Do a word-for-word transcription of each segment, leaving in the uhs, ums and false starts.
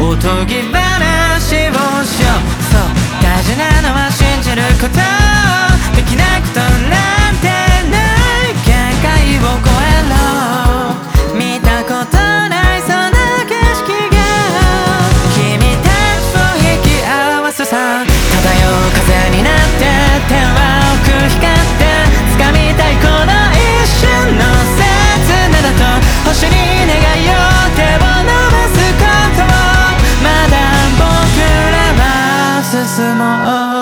おとぎ話をしよう。そう大事なのは信じること。できないことなんてない。限界を超えろ。見たことないそんな景色が君たちと引き合わせさ。漂う風になって天は奥光って掴みたいこの一瞬の刹那だと星に願いを手を伸ばすことをまだ僕らは進もう。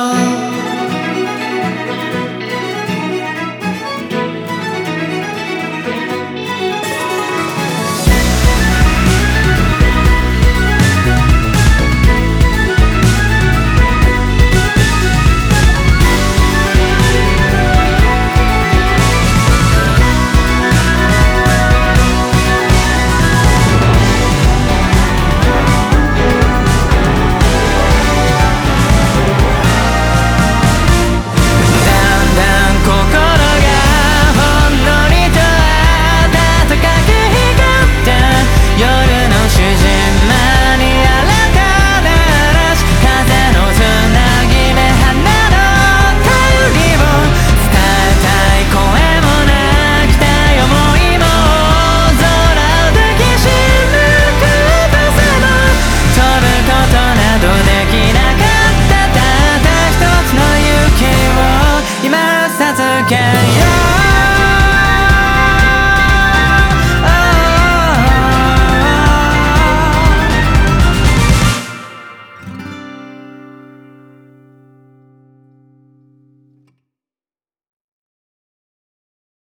授け